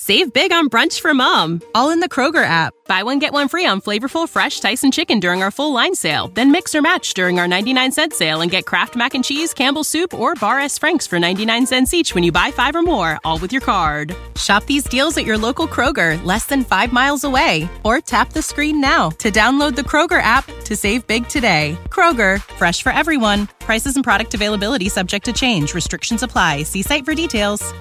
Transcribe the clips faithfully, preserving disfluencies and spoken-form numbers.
Save big on brunch for mom, all in the Kroger app. Buy one, get one free on flavorful, fresh Tyson chicken during our full line sale. Then mix or match during our ninety-nine cent sale and get Kraft Mac and Cheese, Campbell's Soup, or Bar S. Frank's for ninety-nine cents each when you buy five or more, all with your card. Shop these deals at your local Kroger, less than five miles away. Or tap the screen now to download the Kroger app to save big today. Kroger, fresh for everyone. Prices and product availability subject to change. Restrictions apply. See site for details.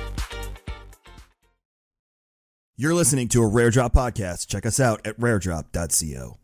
You're listening to a Rare Drop podcast. Check us out at rare drop dot co.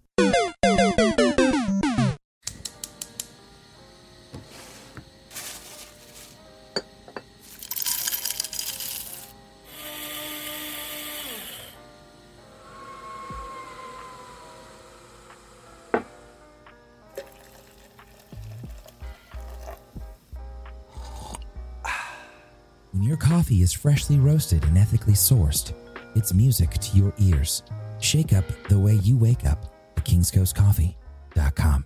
When your coffee is freshly roasted and ethically sourced, it's music to your ears. Shake up the way you wake up at kings coast coffee dot com.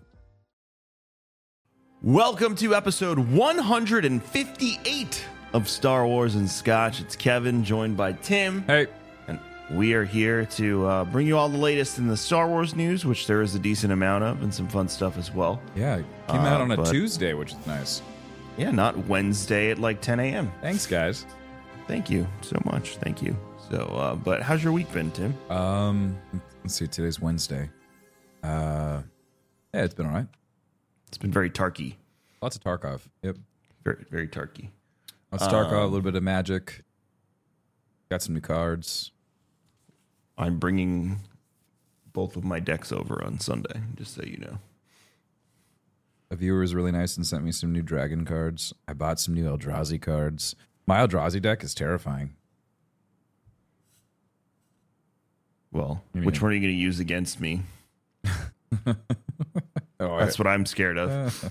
Welcome to episode one hundred fifty-eight of Star Wars and Scotch. It's Kevin, joined by Tim. Hey. And we are here to uh, bring you all the latest in the Star Wars news, which there is a decent amount of, and some fun stuff as well. Yeah, it came Uh, out on a but- Tuesday, which is nice. Yeah, not Wednesday at like ten a.m. Thanks, guys. Thank you so much. Thank you. So, uh, but how's your week been, Tim? Um, let's see. Today's Wednesday. Uh, yeah, it's been all right. It's been very Tarky. Lots of Tarkov. Yep. Very, very Tarky. Lots of Tarkov. Um, a little bit of Magic. Got some new cards. I'm bringing both of my decks over on Sunday, just so you know. A viewer was really nice and sent me some new Dragon cards. I bought some new Eldrazi cards. My Eldrazi deck is terrifying. Well, You which mean- one are you going to use against me? Oh, That's what I'm scared of.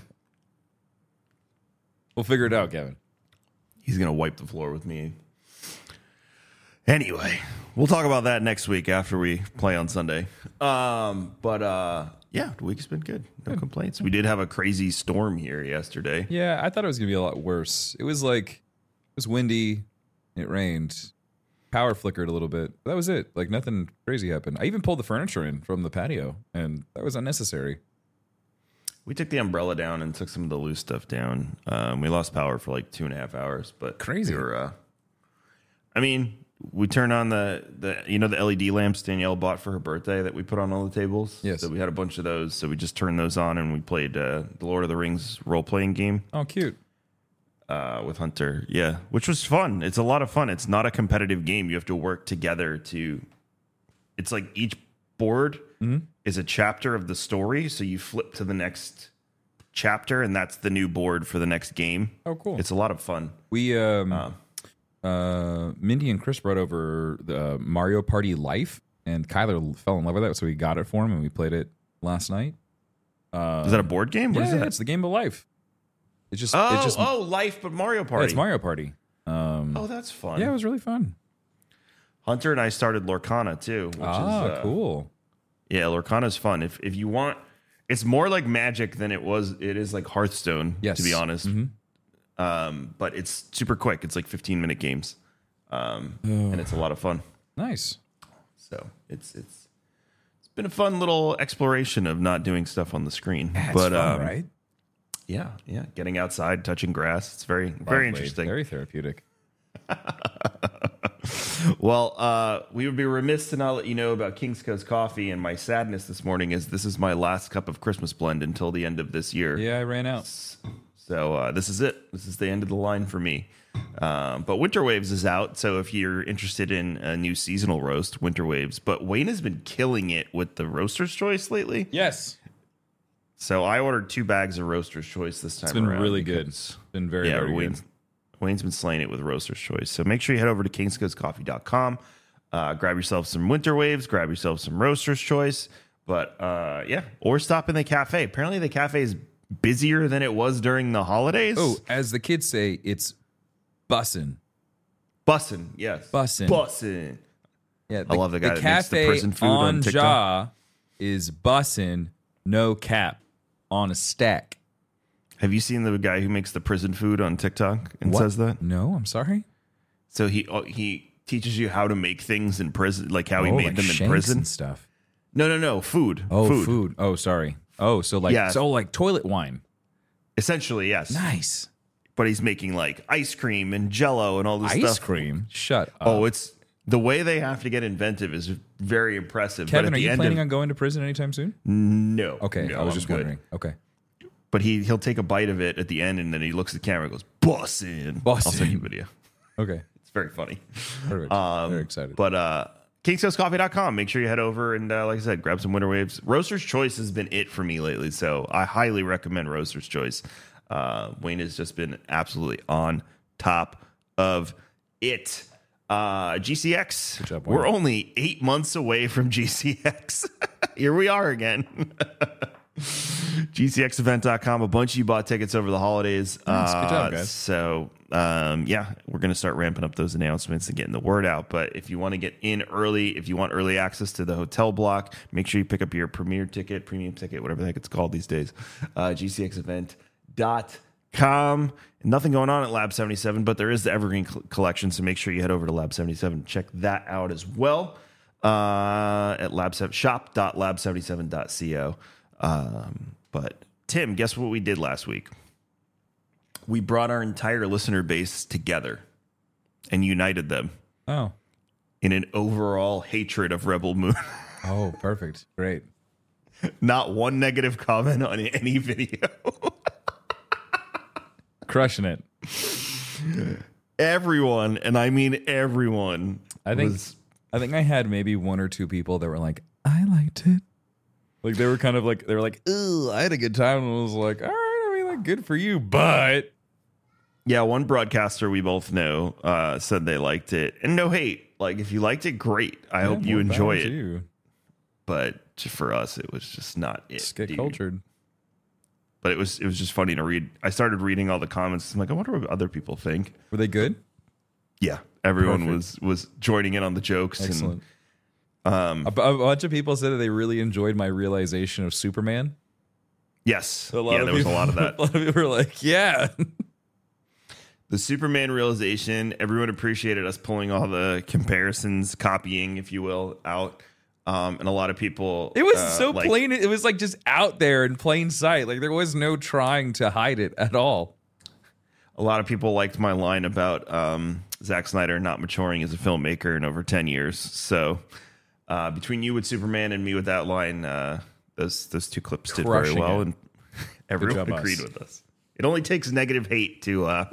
We'll figure it out, Kevin. He's going to wipe the floor with me. Anyway, we'll talk about that next week after we play on Sunday. Um, but uh, yeah, the week's been good. No Good. complaints. We did have a crazy storm here yesterday. Yeah, I thought it was going to be a lot worse. It was like, it was windy. It rained. Power flickered a little bit. That was it. Like nothing crazy happened. I even pulled the furniture in from the patio, and that was unnecessary. We took the umbrella down and took some of the loose stuff down. Um, we lost power for like two and a half hours, but Crazy. we were, uh, I mean, we turned on the, the you know the L E D lamps Danielle bought for her birthday that we put on all the tables. Yes. So we had a bunch of those. So we just turned those on and we played uh, the Lord of the Rings role playing game Oh, cute. uh, with Hunter. Yeah, which was fun. It's a lot of fun. It's not a competitive game. You have to work together to. It's like each board is a chapter of the story. So you flip to the next chapter, and that's the new board for the next game. Oh, cool. It's a lot of fun. We, um, Uh, uh, Mindy and Chris brought over the Mario Party Life, and Kyler fell in love with it, so we got it for him, and we played it last night. Uh, Is that a board game? What yeah, is that? it's the game of life. It's just, Oh, it's just, oh, Life, but Mario yeah, Party. it's Mario Party. Um, Oh, that's fun. yeah, it was really fun. Hunter and I started Lorcana too, which Ah, is uh, cool. Yeah, Lorcana's fun. If if you want, it's more like Magic than it was. It is like Hearthstone, Yes. to be honest. Mhm. Um, but it's super quick. It's like fifteen minute games, um, and it's a lot of fun. Nice. So it's it's it's been a fun little exploration of not doing stuff on the screen. That's but fun, um, right? yeah, yeah, getting outside, touching grass. It's very very Lovely. interesting. Very therapeutic. Well, uh, we would be remiss to not let you know about King's Coast Coffee, and my sadness this morning is this is my last cup of Christmas blend until the end of this year. Yeah, I ran out. So uh, this is it. This is the end of the line for me. Um, but Winter Waves is out, so if you're interested in a new seasonal roast, Winter Waves. But Wayne has been killing it with the Roaster's Choice lately. Yes. So I ordered two bags of Roaster's Choice this time It's been around really good. because- Been very, yeah, very Wayne's, good. Wayne's been slaying it with Roaster's Choice. So make sure you head over to kings coast coffee dot com. Uh, grab yourself some Winter Waves. Grab yourself some Roaster's Choice. But uh, yeah, or stop in the cafe. Apparently the cafe is busier than it was during the holidays. Oh, as the kids say, it's bussin'. bussin'. Yes. Bussin'. Bussin'. Yeah, I love the guy that makes the cafe prison food on TikTok. Jaw is bussin', no cap, on a stack. Have you seen the guy who makes the prison food on TikTok and What? says that? No, I'm sorry. So he oh, he teaches you how to make things in prison, like how he Oh, made like them in shanks prison. and stuff. No, no, no, food. Oh, food. food. Oh, sorry. Oh, so like Yeah. so like toilet wine. Essentially, yes. Nice. But he's making like ice cream and Jello and all this Ice stuff. cream. Shut up. Oh, it's the way they have to get inventive is very impressive. Kevin, but at are the you end planning of, on going to prison anytime soon? No. Okay, no, I was I'm just good. wondering. Okay. But he he'll take a bite of it at the end, and then he looks at the camera and goes, "Bussin'." Bussin'. I'll send you a video. Okay. It's very funny. Perfect. Um, Very excited. But uh, kings coast coffee dot com. Make sure you head over and, uh, like I said, grab some Winter Waves. Roaster's Choice has been it for me lately, so I highly recommend Roaster's Choice. Uh, Wayne has just been absolutely on top of it. Uh, G C X. Good job, Wayne. We're only eight months away from G C X. Here we are again. G C X event dot com. A bunch of you bought tickets over the holidays. Nice. Good job, Uh, guys. So, um, yeah, we're going to start ramping up those announcements and getting the word out. But if you want to get in early, if you want early access to the hotel block, make sure you pick up your premier ticket, premium ticket, whatever the heck it's called these days. Uh, G C X event dot com. Nothing going on at Lab seventy-seven, but there is the Evergreen cl- collection. So make sure you head over to Lab seventy-seven and check that out as well. Uh, at lab shop dot lab seventy-seven dot co. Um, but Tim, guess what we did last week? We brought our entire listener base together and united them Oh. in an overall hatred of Rebel Moon. Oh, perfect. Great. Not one negative comment on any video. Crushing it. Everyone, and I mean everyone, I think was I think I had maybe one or two people that were like, I liked it. Like they were kind of like they were like, "Ugh, I had a good time," and I was like, "All right, I mean, like, good for you." But yeah, one broadcaster we both know uh, said they liked it, and no hate. Like if you liked it, great. I yeah, hope you more enjoy power to it. you. But just for us, it was just not it. Just get dude. cultured. But it was it was just funny to read. I started reading all the comments. I'm like, I wonder what other people think. Were they good? Yeah, everyone Perfect. was was joining in on the jokes. Excellent. And um, A, bu- a bunch of people said that they really enjoyed my realization of Superman. yes, A lot yeah, of there was a people- lot of that. A lot of people were like, "Yeah." The Superman realization. Everyone appreciated us pulling all the comparisons, copying, if you will, out. Um, and a lot of people. It was uh, so like, plain. It was like just out there in plain sight. Like there was no trying to hide it at all. A lot of people liked my line about um, Zack Snyder not maturing as a filmmaker in over ten years. So uh, between you with Superman and me with that line, uh, those those two clips did Crushing very well, it. and everyone job, agreed us. with us. It only takes negative hate to. Uh,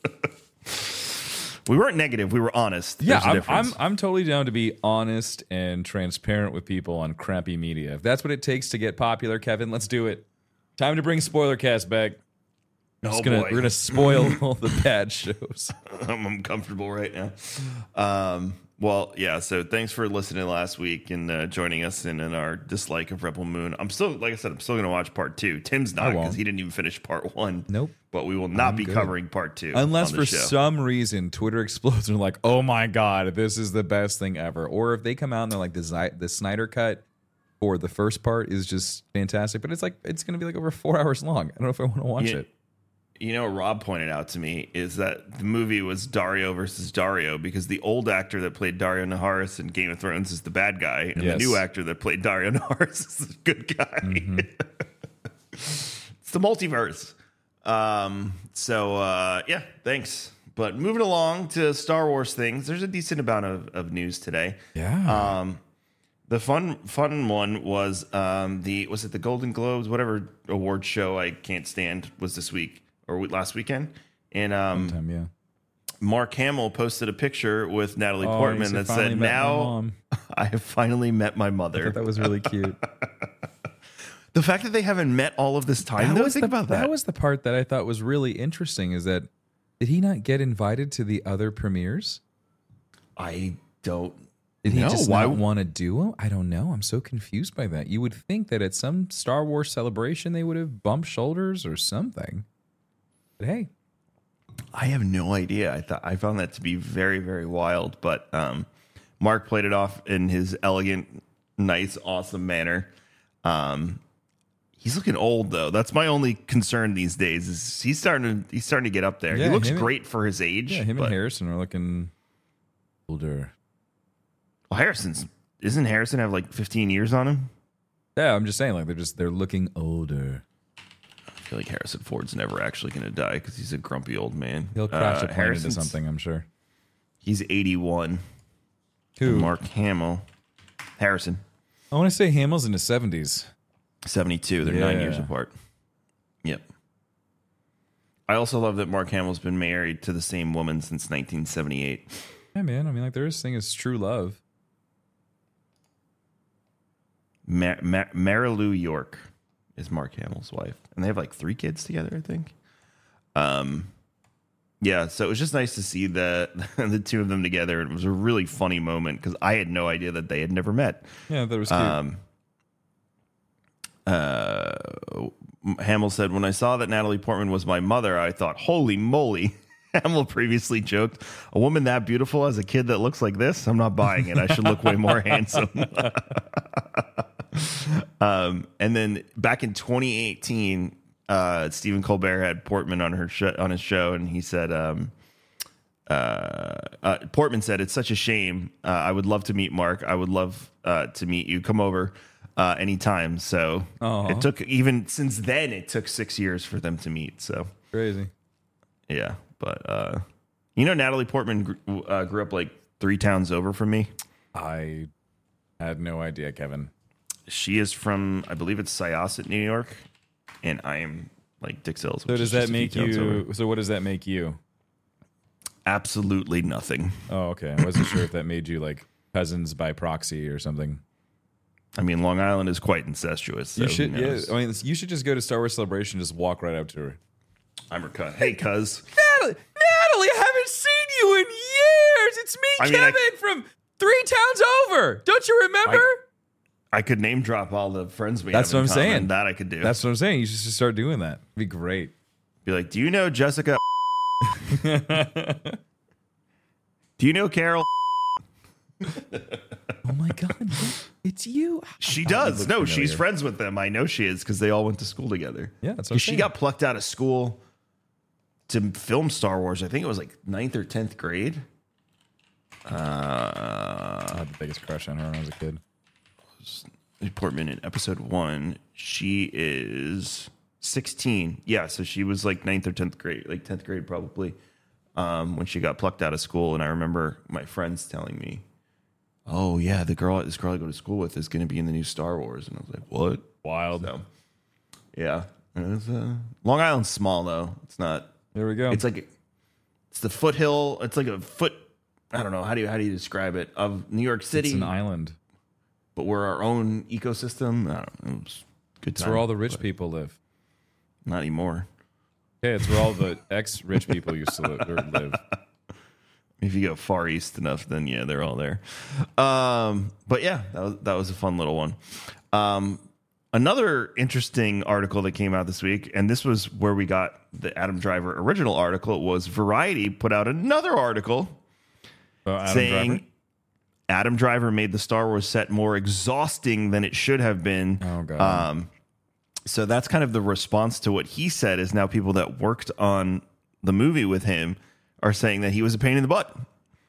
we weren't negative; we were honest. Yeah, There's a I'm, difference. I'm I'm totally down to be honest and transparent with people on crappy media. If that's what it takes to get popular, Kevin, let's do it. Time to bring Spoiler Cast back. Oh, Just gonna, boy. we're gonna spoil all the bad shows. I'm uncomfortable right now. Um, well, yeah. So thanks for listening last week and uh, joining us in, in our dislike of Rebel Moon. I'm still, like I said, I'm still going to watch part two. Tim's I not won't. because he didn't even finish part one. Nope. But we will not I'm be good. covering part two Unless on the for show. some reason Twitter explodes and they're like, "Oh my god, this is the best thing ever," or if they come out and they're like, "The Zi- the Snyder cut for the first part is just fantastic," but it's like it's going to be like over four hours long. I don't know if I want to watch Yeah. it. You know, what Rob pointed out to me is that the movie was Dario versus Dario because the old actor that played Dario Naharis in Game of Thrones is the bad guy, and Yes. the new actor that played Dario Naharis is the good guy. Mm-hmm. It's the multiverse. Um, so, uh, yeah, thanks. But moving along to Star Wars things, there's a decent amount of, of news today. Yeah. Um, the fun fun one was um, the was it the Golden Globes, whatever award show I can't stand was this week or last weekend, and um, Time, yeah. Mark Hamill posted a picture with Natalie Oh, Portman he that "Finally said, met my "Now mom." I have finally met my I mother." thought that was really cute. The fact that they haven't met all of this time, That though, was think the, about that. That was the part that I thought was really interesting. Is that did he not get invited to the other premieres? I don't. Did he No, just why- not want to do them? I don't know. I'm so confused by that. You would think that at some Star Wars celebration they would have bumped shoulders or something. But hey, I have no idea. I thought I found that to be very, very wild. But um, Mark played it off in his elegant, nice, awesome manner. Um, he's looking old though. That's my only concern these days. Is he's starting to he's starting to get up there. Yeah, he looks him and- great for his age. yeah, him but and Harrison are looking older. Well, Harrison's isn't Harrison have like fifteen years on him? Yeah, I'm just saying, like they're just they're looking older. I feel like Harrison Ford's never actually going to die because he's a grumpy old man. He'll crash uh, a plane into Harrison's- something, I'm sure. He's eighty-one. Who? Mark Hamill. Harrison. I want to say Hamill's in his seventies. seventy-two. They're nine Yeah. years apart. Yep. I also love that Mark Hamill's been married to the same woman since nineteen seventy-eight. Yeah, man. I mean, like there is thing is true love. Mar- Mar- Marilu York is Mark Hamill's wife, and they have like three kids together, I think. Um, yeah. So it was just nice to see the the two of them together. It was a really funny moment because I had no idea that they had never met. Yeah, that was cute. Um, uh, Hamill said, "When I saw that Natalie Portman was my mother, I thought, holy moly." Hamill previously joked, "A woman that beautiful as a kid that looks like this? I'm not buying it. I should look way more handsome." um, and then back in twenty eighteen, uh, Stephen Colbert had Portman on her sh- on his show, and he said, um, uh, uh, Portman said, "It's such a shame. Uh, I would love to meet Mark. I would love uh, to meet you. Come over uh, anytime." So Aw. it took, even since then, it took six years for them to meet. So Crazy. yeah, but uh, you know, Natalie Portman gr- uh, grew up like three towns over from me. I had no idea, Kevin. She is from, I believe it's Syosset, New York, and I am like Dix Hills. So which does is that just a few make towns you? over. So what does that make you? Absolutely nothing. Oh, okay. I wasn't sure if that made you like cousins by proxy or something. I mean, Long Island is quite incestuous. So You should, who yeah. knows? I mean, you should just go to Star Wars Celebration, just walk right up to her. I'm her cut. Hey, cuz. Natalie, Natalie, I haven't seen you in years. It's me, I mean, Kevin, I- from three towns over. Don't you remember? I could name drop all the friends we That's have in what I'm common. saying. That I could do. That's what I'm saying. You should just start doing that. It'd be great. Be like, do you know Jessica? Do you know Carol? Oh my God, it's you. She Oh, does. you look No, familiar. she's friends with them. I know she is because they all went to school together. Yeah, that's what I'm She saying. got plucked out of school to film Star Wars. I think it was like ninth or tenth grade. I Uh, had the biggest crush on her when I was a kid. Portman in episode one. She is sixteen. Yeah, so she was like ninth or tenth grade, like tenth grade probably, um, when she got plucked out of school. And I remember my friends telling me, "Oh yeah, the girl, this girl I go to school with is going to be in the new Star Wars." And I was like, "What?" Wild. So, yeah, it was, uh, Long Island's small though. It's not. There we go. It's like it's the foothill. It's like a foot. I don't know how do you how do you describe it of New York City, It's an island. but we're our own ecosystem. I don't know. It was a good It's time. where all the rich people live. Not anymore. Okay, it's where all the ex-rich people used to live. or live. If you go far east enough, then yeah, they're all there. Um, but yeah, that was that was a fun little one. Um, another interesting article that came out this week, and this was where we got the Adam Driver original article, was Variety put out another article Oh, Adam saying Driver? Adam Driver made the Star Wars set more exhausting than it should have been. Oh, God. Um, so that's kind of the response to what he said. Is now people that worked on the movie with him are saying that he was a pain in the butt.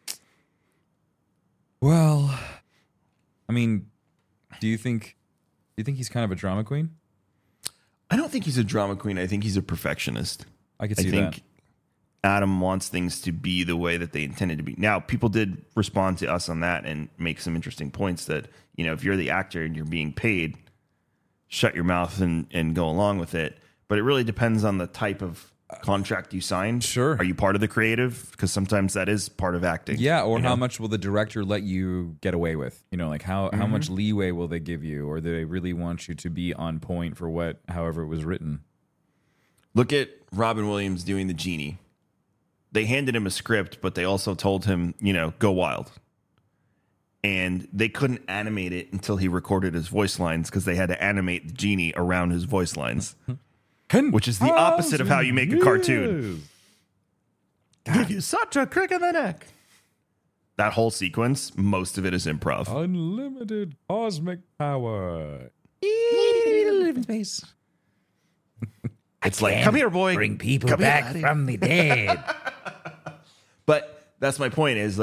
Well, I mean, do you think do you think he's kind of a drama queen? I don't think he's a drama queen. I think he's a perfectionist. I could I see think that. Adam wants things to be the way that they intended to be. Now, people did respond to us on that and make some interesting points that, you know, if you're the actor and you're being paid, shut your mouth and, and go along with it. But it really depends on the type of contract you signed. Sure. Are you part of the creative? Because sometimes that is part of acting. Yeah, or you how know? much will the director let you get away with? You know, like how, how much leeway will they give you, or do they really want you to be on point for what, however it was written? Look at Robin Williams doing the genie. They handed him a script, but they also told him, you know, go wild. And they couldn't animate it until he recorded his voice lines because they had to animate the genie around his voice lines, which is the opposite of how you make a cartoon. Give you such a crick in the neck. That whole sequence, most of it is improv. Unlimited cosmic power. Space. It's like, come here, boy. Bring people Come here, back laddie." from the dead. But that's my point is like,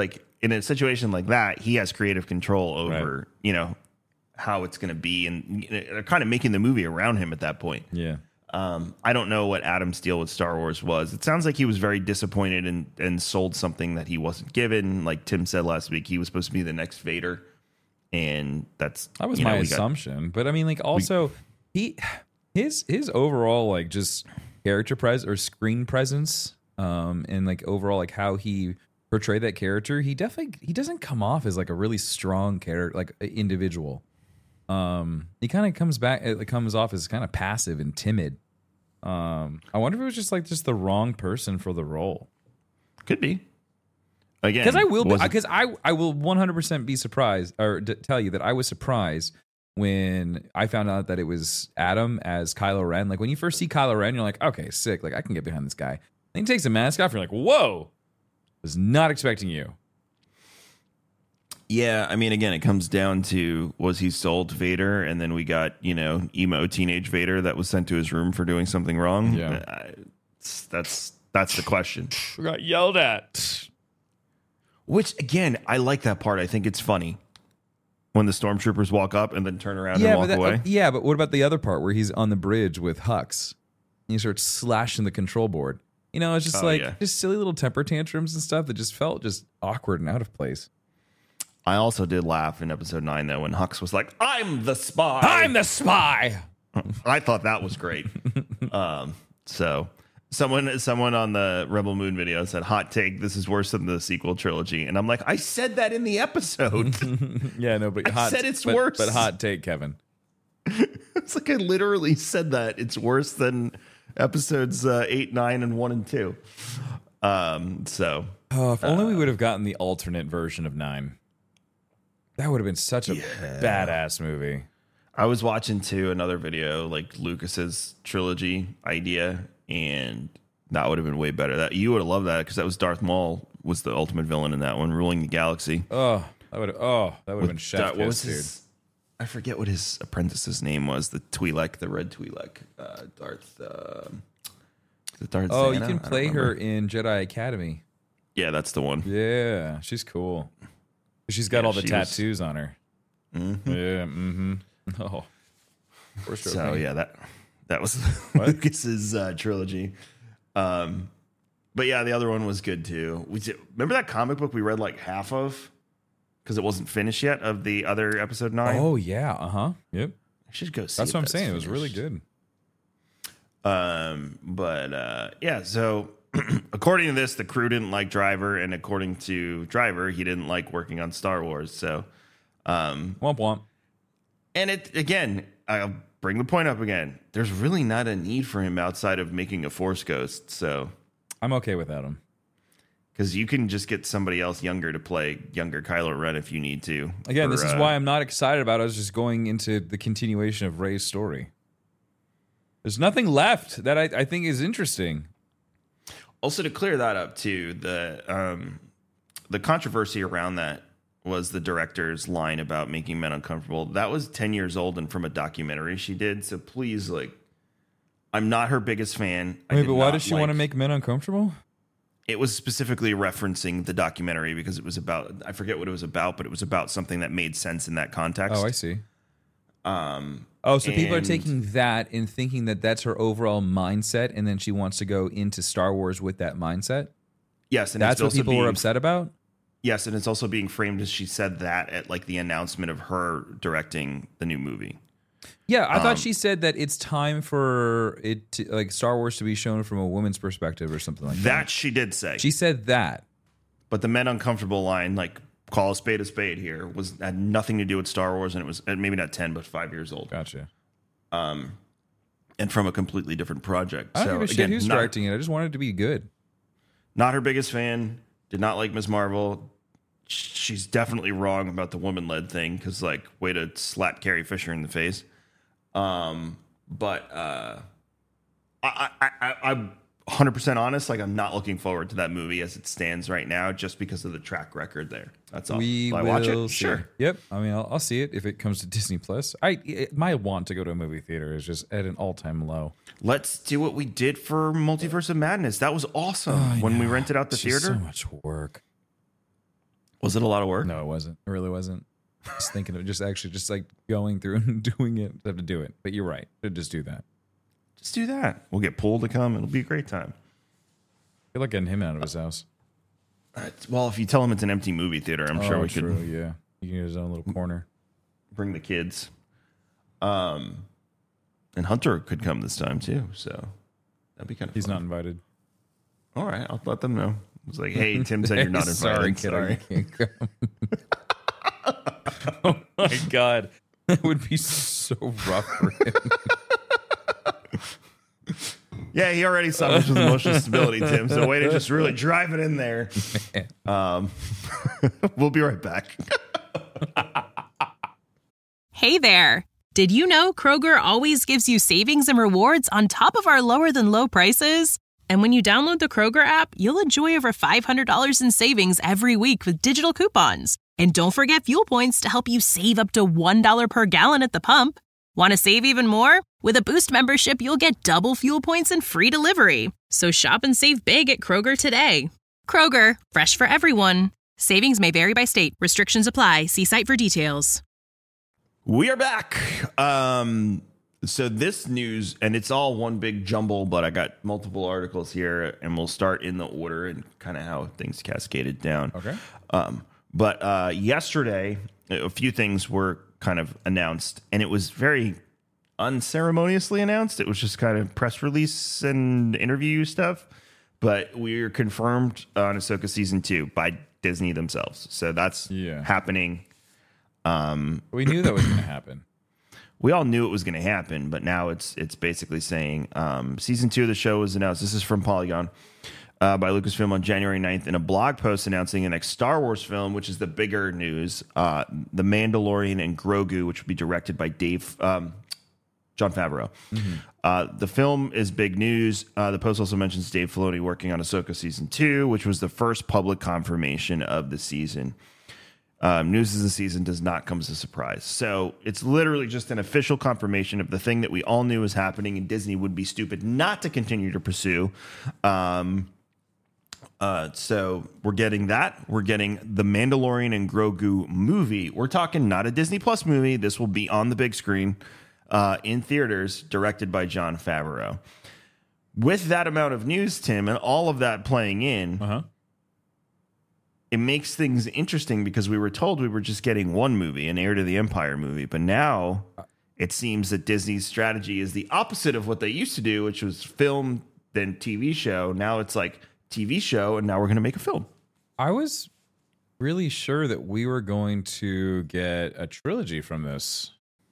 in a situation like that, he has creative control over, Right. you know, how it's going to be. And you know, they're kind of making the movie around him at that point. Yeah. Um, I don't know what Adam's deal with Star Wars was. It sounds like he was very disappointed and, and sold something that he wasn't given. Like Tim said last week, he was supposed to be the next Vader. And that's That was you know, my we got- assumption. But I mean, like, also, he his his overall like just character pres or screen presence, um, and like overall like how he portrayed that character, he definitely he doesn't come off as like a really strong character, like a individual. Um, he kind of comes back, it comes off as kind of passive and timid. Um, I wonder if it was just like just the wrong person for the role. Could be. Again, Because I will, was it- because I I will one hundred percent be surprised or d- tell you that I was surprised when I found out that it was Adam as Kylo Ren. Like when you first see Kylo Ren, you're like, okay, sick. Like I can get behind this guy. Then he takes the mask off. You're like, whoa, was not expecting you. Yeah, I mean, again, it comes down to was he sold Vader, and then we got you know emo teenage Vader that was sent to his room for doing something wrong. Yeah. Uh, it's- that's that's the question. We got yelled at. Which again, I like that part. I think it's funny when the stormtroopers walk up and then turn around Yeah, and but walk that, away. yeah, but what about the other part where he's on the bridge with Hux and he starts slashing the control board? You know, it's just Oh, like yeah. just silly little temper tantrums and stuff that just felt just awkward and out of place. I also did laugh in episode nine though when Hux was like, "I'm the spy." I'm the spy. I thought that was great. um, so someone someone on the Rebel Moon video said, "Hot take: this is worse than the sequel trilogy." And I'm like, I said that in the episode. Yeah, no, but I hot, said it's but, worse. But hot take, Kevin. It's like I literally said that it's worse than episodes uh, eight, nine, and one and two. Um, so Oh, if only we would have gotten the alternate version of nine. That would have been such a badass movie. I was watching too another video like Lucas's trilogy idea, and that would have been way better. That you would have loved that because that was Darth Maul was the ultimate villain in that one, ruling the galaxy. Oh, that would. Oh, that would have been chef That- what was kiss, dude. his? I forget what his apprentice's name was. The Twi'lek, the red Twi'lek, uh, Darth. Uh, the Darth. Oh, you Zana? can I don't play her remember. in Jedi Academy. Yeah, that's the one. Yeah, she's cool. She's got Yeah, all the she was- tattoos on her. Mhm. Yeah. Mm-hmm. Oh. Poor So stroke. yeah, that that was Lucas's uh, trilogy. Um, but yeah, the other one was good too. We did, remember that comic book we read like half of because it wasn't finished yet of the other episode nine. Oh yeah. Uh huh. Yep. I should go see. That's if what I'm saying. It was really finished. good. Um, but uh, yeah, so according to this, the crew didn't like Driver, and according to Driver, he didn't like working on Star Wars. So, um, Womp womp. and it again, I'll bring the point up again. There's really not a need for him outside of making a Force Ghost. So, I'm okay without him. because you can just get somebody else younger to play younger Kylo Ren if you need to. Again, for, this is uh, why I'm not excited about it. I was just going into the continuation of Rey's story. There's nothing left that I, I think is interesting. Also, to clear that up too, the um, the controversy around that was the director's line about making men uncomfortable. That was ten years old and from a documentary she did. So please, like, I'm not her biggest fan. I Wait, did but why not does she like- want to make men uncomfortable? It was specifically referencing the documentary because it was about, I forget what it was about, but it was about something that made sense in that context. Oh, I see. Um, Oh, so people are and- taking that and thinking that that's her overall mindset, and then she wants to go into Star Wars with that mindset. yes, and That's it's what also people were being- upset about. Yes, and it's also being framed as she said that at like the announcement of her directing the new movie. Yeah, I Um, thought she said that it's time for it, to, like Star Wars, to be shown from a woman's perspective or something like that. That she did say. She said that. But the men uncomfortable line, like call a spade a spade here, was had nothing to do with Star Wars, and it was uh, maybe not ten, but five years old, Gotcha. um, and from a completely different project. I don't so give a shit again, who's not, directing it. I just wanted it to be good. not her biggest fan. Did not like Miz Marvel. She's definitely wrong about the woman-led thing because, like, way to slap Carrie Fisher in the face. Um, but uh, I, I, I, I'm one hundred percent honest. Like, I'm not looking forward to that movie as it stands right now, just because of the track record there. That's all. We Will I will watch it? see. Sure. Yep. I mean, I'll, I'll see it if it comes to Disney Plus. I it, my want to go to a movie theater is just at an all time low. Let's do what we did for Multiverse of Madness. That was awesome Oh, I when we know. rented out the It's just theater. So much work. Was it a lot of work? No, it wasn't. It really wasn't. Just thinking of just actually just like going through and doing it. I have to do it. But you're right. Should just do that. Just do that. We'll get Pool to come. It'll be a great time. I feel like getting him out of his house. Uh, well, if you tell him it's an empty movie theater, I'm sure Oh, we true, could yeah. You can get his own little corner. bring the kids. Um, and Hunter could come this time too, so that'd be kind of He's fun. not invited. All right, I'll let them know. It's like, hey, Tim said you're not invited. Sorry, kid, I can't come. Oh my god, that would be so rough for him. Yeah, he already suffers with emotional stability, Tim. So way to just really drive it in there. Um, we'll be right back. Hey there. Did you know Kroger always gives you savings and rewards on top of our lower than low prices? And when you download the Kroger app, you'll enjoy over five hundred dollars in savings every week with digital coupons. And don't forget fuel points to help you save up to one dollar per gallon at the pump. Want to save even more? With a Boost membership, you'll get double fuel points and free delivery. So shop and save big at Kroger today. Kroger, fresh for everyone. Savings may vary by state. Restrictions apply. See site for details. We are back. Um, so this news, and it's all one big jumble, but I got multiple articles here, and we'll start in the order and kind of how things cascaded down. Okay. Um, but uh, yesterday, a few things were kind of announced, and it was very unceremoniously announced. It was just kind of press release and interview stuff. But we're confirmed on Ahsoka season two by Disney themselves. So that's Yeah. happening. Um, We knew that was going to happen. we all knew it was going to happen, but now it's it's basically saying um, season two of the show was announced. This is from Polygon uh, by Lucasfilm on January ninth in a blog post announcing the next Star Wars film, which is the bigger news. Uh, the Mandalorian and Grogu, which will be directed by Dave um, Jon Favreau. Mm-hmm. Uh, the film is big news. Uh, the post also mentions Dave Filoni working on Ahsoka season two, which was the first public confirmation of the season. Um, news of the season does not come as a surprise. So it's literally just an official confirmation of the thing that we all knew was happening, and Disney would be stupid not to continue to pursue. Um, uh, so we're getting that. We're getting the Mandalorian and Grogu movie. We're talking not a Disney Plus movie. This will be on the big screen uh, in theaters, directed by Jon Favreau. With that amount of news, Tim, and all of that playing in, Uh-huh. it makes things interesting because we were told we were just getting one movie, an Heir to the Empire movie. But now it seems that Disney's strategy is the opposite of what they used to do, which was film, then T V show. Now it's like T V show, and now we're going to make a film. I was really sure that we were going to get a trilogy from this.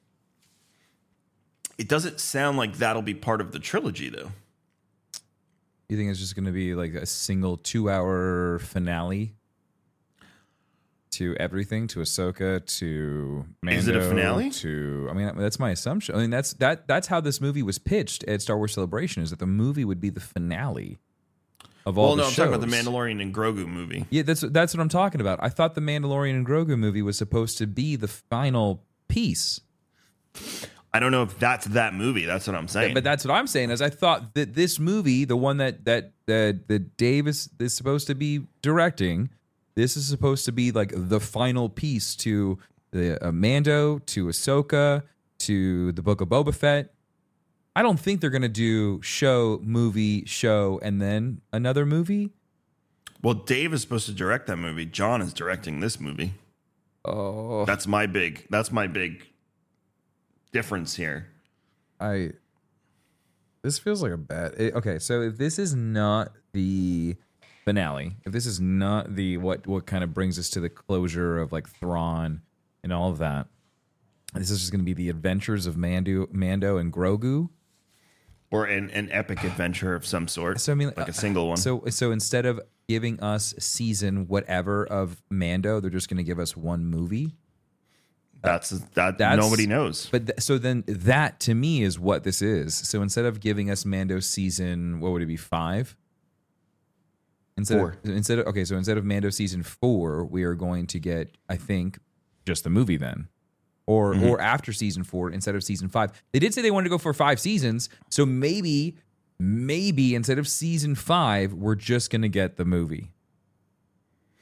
It doesn't sound like that'll be part of the trilogy, though. You think it's just going to be like a single two-hour finale to everything, to Ahsoka, to Mando? Is it a finale? To I mean, that's my assumption. I mean, that's that that's how this movie was pitched at Star Wars Celebration, is that the movie would be the finale of all Well, the no, I'm shows. talking about the Mandalorian and Grogu movie. Yeah, that's that's what I'm talking about. I thought the Mandalorian and Grogu movie was supposed to be the final piece. I don't know if that's that movie. That's what I'm saying. But that's what I'm saying. Is I thought that this movie, the one that that that, that Dave is, is supposed to be directing, this is supposed to be like the final piece to the uh, Mando, to Ahsoka, to the Book of Boba Fett. I don't think they're gonna do show, movie, show, and then another movie. Well, Dave is supposed to direct that movie. John is directing this movie. Oh, That's my big. That's my big difference here. I. This feels like a bad. It, okay, so if this is not the finale, if this is not the what what kind of brings us to the closure of like Thrawn and all of that, this is just going to be the adventures of Mando, Mando and Grogu. Or an, an epic adventure of some sort. So I mean, like a single one. So so instead of giving us season whatever of Mando, they're just going to give us one movie. That's that. That's- Nobody knows. But th- so then that to me is what this is. So instead of giving us Mando season, what would it be, five? Instead Four. Of, instead of okay, so instead of Mando season four, we are going to get, I think, just the movie then, or Mm-hmm. or after season four instead of season five. They did say they wanted to go for five seasons, so maybe maybe instead of season five, we're just going to get the movie.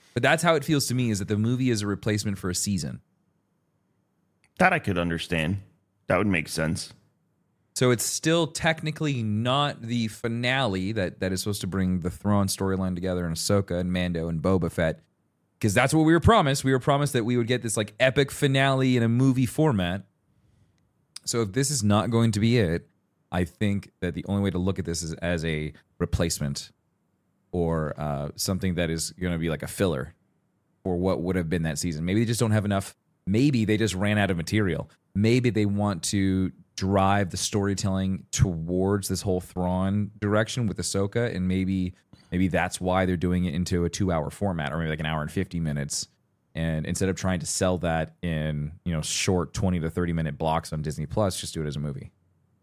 But that's how it feels to me, is that the movie is a replacement for a season. That I could understand. That would make sense. So it's still technically not the finale that, that is supposed to bring the Thrawn storyline together in Ahsoka and Mando and Boba Fett, because that's what we were promised. We were promised that we would get this like epic finale in a movie format. So if this is not going to be it, I think that the only way to look at this is as a replacement or uh, something that is going to be like a filler for what would have been that season. Maybe they just don't have enough. Maybe they just ran out of material. Maybe they want to drive the storytelling towards this whole Thrawn direction with Ahsoka, and maybe maybe that's why they're doing it into a two-hour format, or maybe like an hour and fifty minutes. And instead of trying to sell that in, you know, short twenty to thirty minute blocks on Disney Plus, just do it as a movie.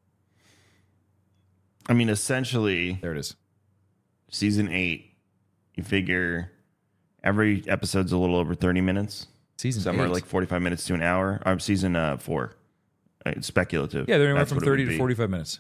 I mean, essentially, There it is. season eight, you figure every episode's a little over thirty minutes. Season Some eight. are like forty-five minutes to an hour. Or season uh, four. It's speculative. Yeah, they're anywhere That's from what it thirty would to be. forty-five minutes.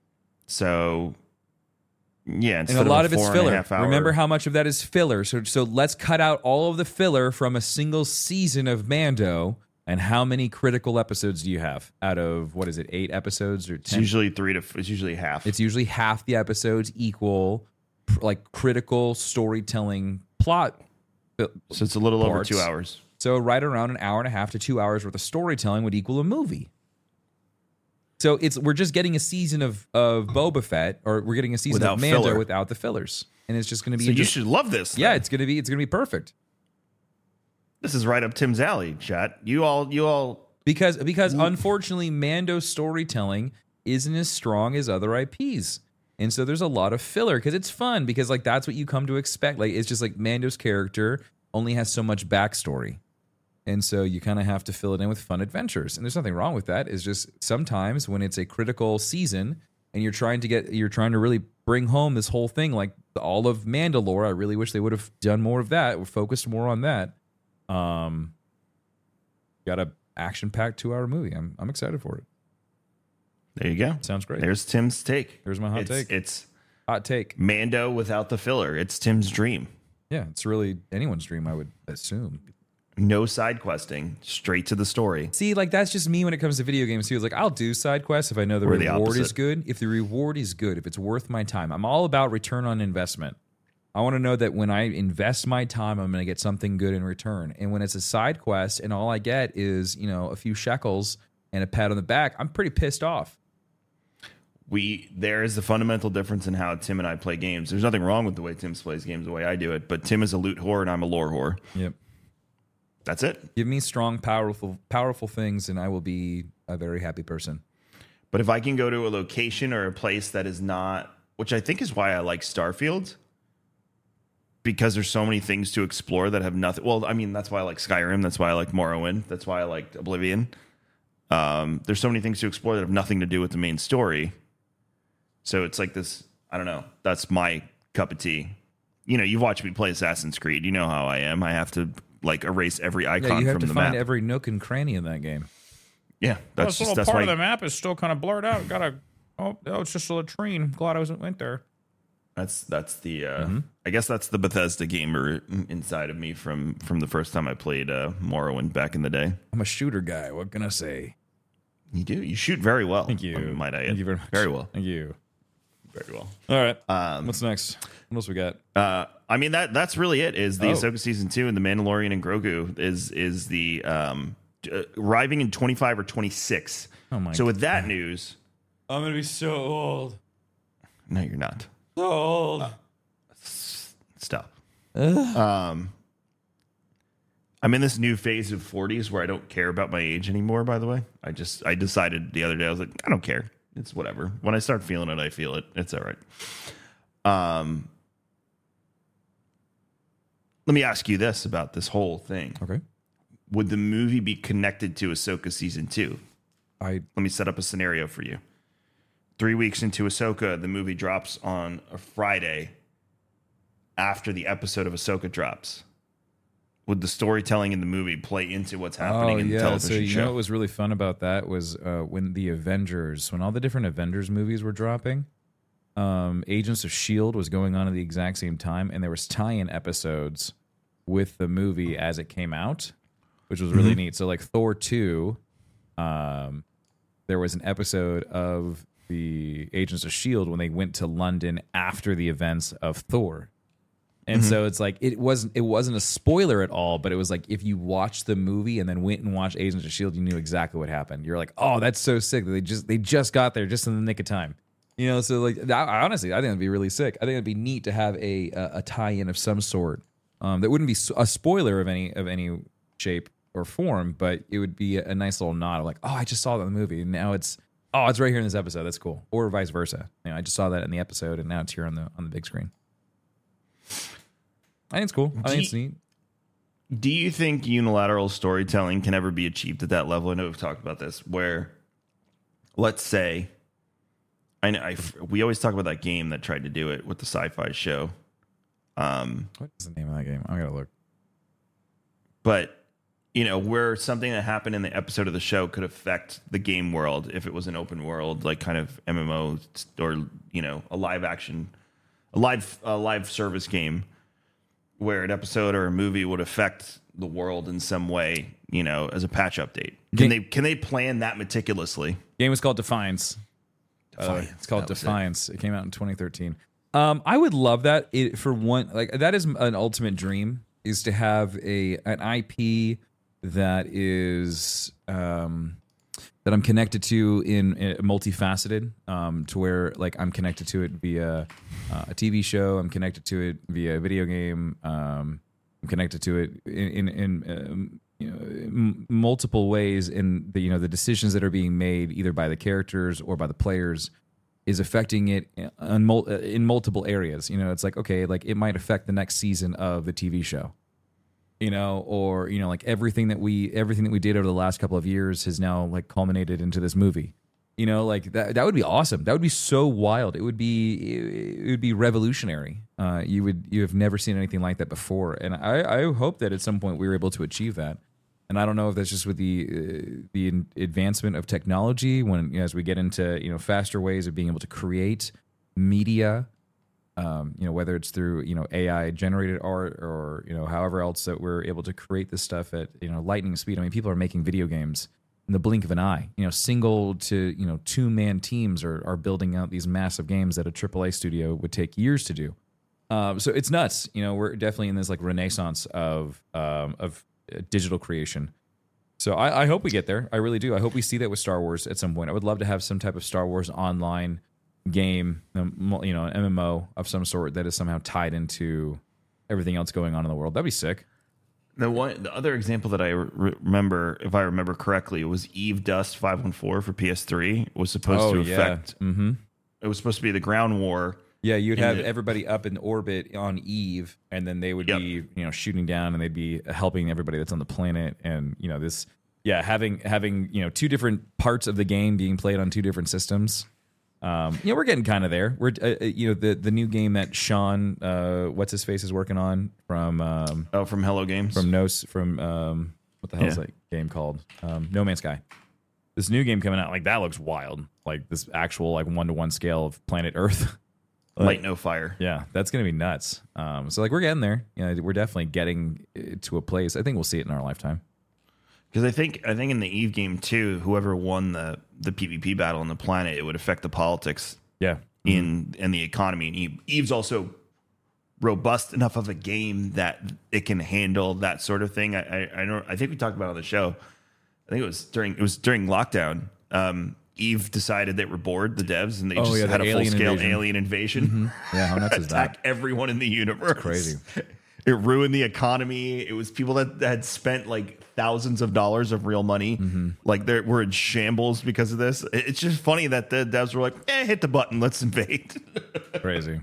So, yeah, And instead a lot of, of a it's four and a filler. half hour- Remember how much of that is filler. So so let's cut out all of the filler from a single season of Mando. And how many critical episodes do you have out of, what is it, eight episodes or It's ten? usually three to. It's usually half. It's usually half the episodes equal, pr- like critical storytelling plot. so it's a little over parts. two hours. So right around an hour and a half to two hours worth of storytelling would equal a movie. So it's we're just getting a season of of Boba Fett, or we're getting a season Without of Mando filler. without the fillers, and it's just going to be. So you just- should love this. yeah, then. it's gonna be it's gonna be perfect This is right up Tim's alley, chat. You all, you all. because because unfortunately Mando's storytelling isn't as strong as other I Ps. And so there's a lot of filler because it's fun, because like that's what you come to expect. Like it's just like Mando's character only has so much backstory. And so you kind of have to fill it in with fun adventures. And there's nothing wrong with that. It's just sometimes when it's a critical season and you're trying to get you're trying to really bring home this whole thing, like all of Mandalore, I really wish they would have done more of that or focused more on that. Um got a action-packed two-hour movie. I'm I'm excited for it. There you go. Sounds great. There's Tim's take. There's my hot it's, take. It's Hot take. Mando without the filler. It's Tim's dream. Yeah, it's really anyone's dream, I would assume. No side questing, straight to the story. See, like that's just me when it comes to video games too. It's like I'll do side quests if I know the Or the reward is opposite. good. If the reward is good, if it's worth my time. I'm all about return on investment. I want to know that when I invest my time, I'm going to get something good in return. And when it's a side quest and all I get is, you know, a few shekels and a pat on the back, I'm pretty pissed off. We there is a fundamental difference in how Tim and I play games. There's nothing wrong with the way Tim plays games, the way I do it. But Tim is a loot whore and I'm a lore whore. Yep. That's it. Give me strong, powerful, powerful things, and I will be a very happy person. But if I can go to a location or a place that is not, which I think is why I like Starfield, because there's so many things to explore that have nothing. Well, I mean, that's why I like Skyrim. That's why I like Morrowind. That's why I like Oblivion. Um, there's so many things to explore that have nothing to do with the main story. So it's like this, I don't know. That's my cup of tea. You know, you've watched me play Assassin's Creed. You know how I am. I have to like erase every icon Yeah, you have from to the find map. every nook and cranny in that game. yeah, that's this just little that's part why of the map is still kind of blurred out. Gotta oh, oh, it's just a latrine. Glad I wasn't went there. That's that's the uh, Mm-hmm. I guess that's the Bethesda gamer inside of me from from the first time I played uh, Morrowind back in the day. I'm a shooter guy. What can I say? You do you shoot very well. Thank you. Might I add. Thank you very much. Very well. Thank you. Very well. All right. Um, What's next? What else we got? Uh, I mean that that's really it. Is the Oh. Ahsoka season two and the Mandalorian and Grogu is is the um, uh, arriving in twenty-five or twenty-six. Oh my So with that news, I'm gonna be so old. no, you're not. So old. Stop. Um, I'm in this new phase of forties where I don't care about my age anymore, by the way. I just, I decided the other day, I was like, I don't care. It's whatever. When I start feeling it, I feel it. It's all right. Um, let me ask you this about this whole thing. Okay. Would the movie be connected to Ahsoka season two? I Let me set up a scenario for you. Three weeks into Ahsoka, the movie drops on a Friday after the episode of Ahsoka drops. Would the storytelling in the movie play into what's happening oh in the yeah. television So you show? know what was really fun about that was uh, when the Avengers, when all the different Avengers movies were dropping, um, Agents of S H I E L D was going on at the exact same time, and there was tie-in episodes with the movie as it came out, which was really mm-hmm. neat. So like Thor two, um, there was an episode of the Agents of S H I E L D when they went to London after the events of Thor. And mm-hmm. so it's like it wasn't it wasn't a spoiler at all, but it was like if you watched the movie and then went and watched Agents of S H I E L D, you knew exactly what happened. You're like, oh, that's so sick that they just they just got there just in the nick of time. You know, so like that, honestly, I think it'd be really sick. I think it'd be neat to have a a, a tie-in of some sort um, that wouldn't be a spoiler of any of any shape or form, but it would be a nice little nod of like, oh, I just saw that in the movie, and now it's oh, it's right here in this episode. That's cool, or vice versa. You know, I just saw that in the episode, and now it's here on the on the big screen. I think it's cool. I think it's neat. Do you think unilateral storytelling can ever be achieved at that level? I know we've talked about this, where let's say. I know I, we always talk about that game that tried to do it with the sci-fi show. Um, what is the name of that game? I gotta look. But you know, where something that happened in the episode of the show could affect the game world if it was an open world, like kind of M M O or you know a live action, a live a live service game, where an episode or a movie would affect the world in some way, you know, as a patch update. Can game, they can they plan that meticulously? Game was called Defiance. Defiance. Uh, it's called Defiance. It. it came out in twenty thirteen. Um, I would love that it, for one. Like that is an ultimate dream, is to have a an I P that is um, that I'm connected to in, in multifaceted. Um, to where like I'm connected to it via uh, a T V show. I'm connected to it via a video game. Um, I'm connected to it in in. in um, You know, m- multiple ways in the you know the decisions that are being made either by the characters or by the players is affecting it in, mul- in multiple areas. You know, it's like okay, like it might affect the next season of the T V show. You know, or you know, like everything that we everything that we did over the last couple of years has now like culminated into this movie. You know, like that that would be awesome. That would be so wild. It would be it would be revolutionary. Uh, you would you have never seen anything like that before, and I, I hope that at some point we were able to achieve that. And I don't know if that's just with the uh, the advancement of technology, when you know, as we get into you know faster ways of being able to create media, um, you know whether it's through you know A I generated art or you know however else that we're able to create this stuff at you know lightning speed. I mean, people are making video games in the blink of an eye. You know, single to you know two man teams are are building out these massive games that a triple A studio would take years to do. Um, so it's nuts. You know, we're definitely in this like renaissance of um, of digital creation. So I, I hope we get there. I really do. I hope we see that with Star Wars at some point. I would love to have some type of Star Wars online game, you know, an M M O of some sort that is somehow tied into everything else going on in the world. That'd be sick. The one, the other example that I re- remember, if I remember correctly, was Eve Dust five one four for P S three. It was supposed oh, to yeah. affect. Mm-hmm. It was supposed to be the ground war. Yeah, you'd have the, everybody up in orbit on Eve, and then they would yep. be, you know, shooting down, and they'd be helping everybody that's on the planet. And you know, this, yeah, having having you know two different parts of the game being played on two different systems. Um, you know, we're getting kind of there. We're, uh, you know, the the new game that Sean, uh, what's his face, is working on from um, oh from Hello Games from No from um, what the hell yeah. is that game called? Um, No Man's Sky. This new game coming out, like that looks wild. Like this actual like one to one scale of planet Earth. Light like, no fire. Yeah, that's gonna be nuts. Um, so like we're getting there. You know, we're definitely getting to a place. I think we'll see it in our lifetime. Because I think I think in the Eve game too, whoever won the the PvP battle on the planet, it would affect the politics. Yeah. In mm-hmm. and the economy. And Eve, Eve's also robust enough of a game that it can handle that sort of thing. I I, I don't. I think we talked about it on the show. I think it was during it was during lockdown. Um, Eve decided they were bored, the devs, and they oh, just yeah, had a full-scale invasion. alien invasion. Mm-hmm. Yeah, how nuts is that? Attack everyone in the universe. That's crazy. It ruined the economy. It was people that had spent like thousands of dollars of real money. Mm-hmm. Like they were in shambles because of this. It's just funny that the devs were like, eh, hit the button, let's invade. Crazy.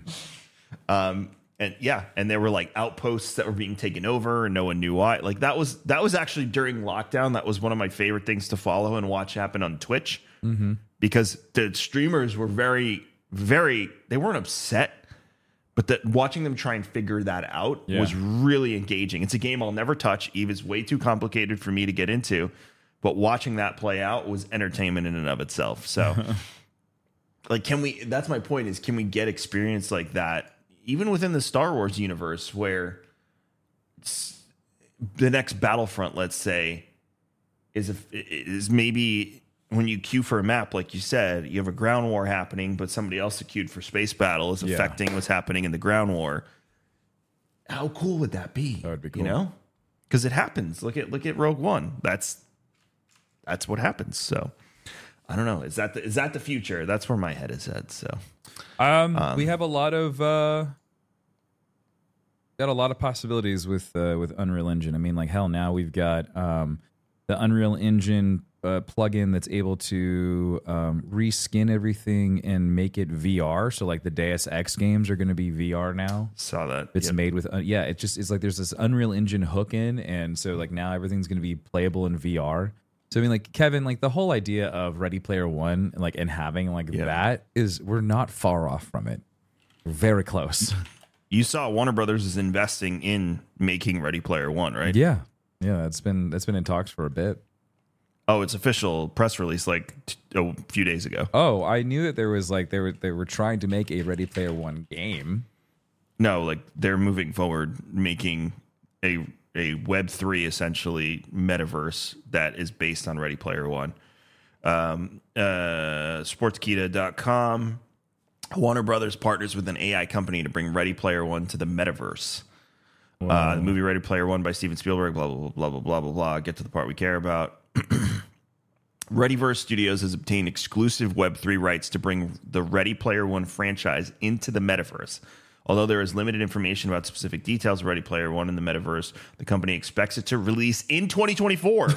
Um, and yeah, and there were like outposts that were being taken over and no one knew why. Like that was that was actually during lockdown. That was one of my favorite things to follow and watch happen on Twitch. Mm-hmm. Because the streamers were very, very, they weren't upset, but that watching them try and figure that out yeah. was really engaging. It's a game I'll never touch. Eve is way too complicated for me to get into, but watching that play out was entertainment in and of itself. So, like, can we, that's my point is, can we get experience like that, even within the Star Wars universe where the next Battlefront, let's say, is a, is maybe when you queue for a map, like you said, you have a ground war happening, but somebody else that queued for space battle is Yeah. affecting what's happening in the ground war. How cool would that be? That would be cool. You know, because it happens. Look at look at Rogue One. That's that's what happens. So I don't know. Is that the, is that the future? That's where my head is at. So Um, Um, we have a lot of uh, got a lot of possibilities with uh, with Unreal Engine. I mean, like hell, now we've got um, the Unreal Engine uh, plugin that's able to um, reskin everything and make it V R. So like the Deus Ex games are going to be V R now. saw that. It's Yep. made with uh, yeah. It just it's like there's this Unreal Engine hook in, and so like now everything's going to be playable in V R. So I mean, like Kevin, like the whole idea of Ready Player One, like and having like Yeah. that is we're not far off from it. We're very close. You saw Warner Brothers is investing in making Ready Player One, right? yeah, yeah. That's been that's been in talks for a bit. Oh, it's official press release like t- a few days ago. Oh, I knew that there was like they were they were trying to make a Ready Player One game. No, like they're moving forward, making a a Web three essentially metaverse that is based on Ready Player One. Um, uh, Sportskeeda dot com. Warner Brothers partners with an A I company to bring Ready Player One to the metaverse. Uh, the movie Ready Player One by Steven Spielberg. Blah blah blah blah blah blah blah. Get to the part we care about. Readyverse Studios has obtained exclusive Web three rights to bring the Ready Player One franchise into the metaverse. Although there is limited information about specific details of Ready Player One in the metaverse, the company expects it to release in twenty twenty-four.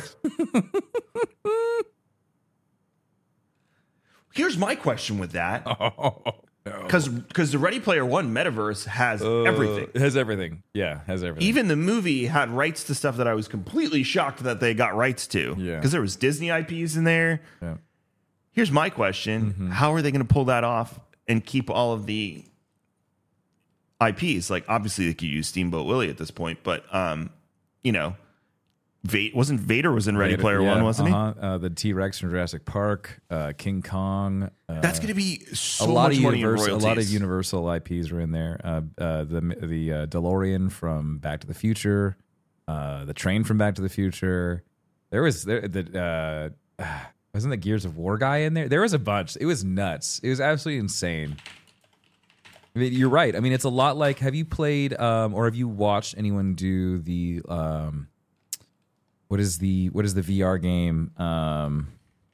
Here's my question with that. Because because the Ready Player One metaverse has everything. It has everything. Yeah, has everything. Even the movie had rights to stuff that I was completely shocked that they got rights to. Yeah. Because there was Disney I Ps in there. Yeah. Here's my question. Mm-hmm. How are they going to pull that off and keep all of the I Ps? Like, obviously, they could use Steamboat Willie at this point, but, um, you know, Va- wasn't Vader was in Ready Vader- Player yeah, One, wasn't uh-huh. Uh, the T-Rex from Jurassic Park, uh, King Kong. Uh, he? That's going to be so a lot much of money in Universal, a royalties. lot of Universal I Ps were in there. Uh, uh, the the uh, DeLorean from Back to the Future, uh, the train from Back to the Future. There was there the uh, wasn't the Gears of War guy in there? There was a bunch. It was nuts. It was absolutely insane. I mean, you're right. I mean, it's a lot like. Have you played um, or have you watched anyone do the um, what is the what is the V R game? Um,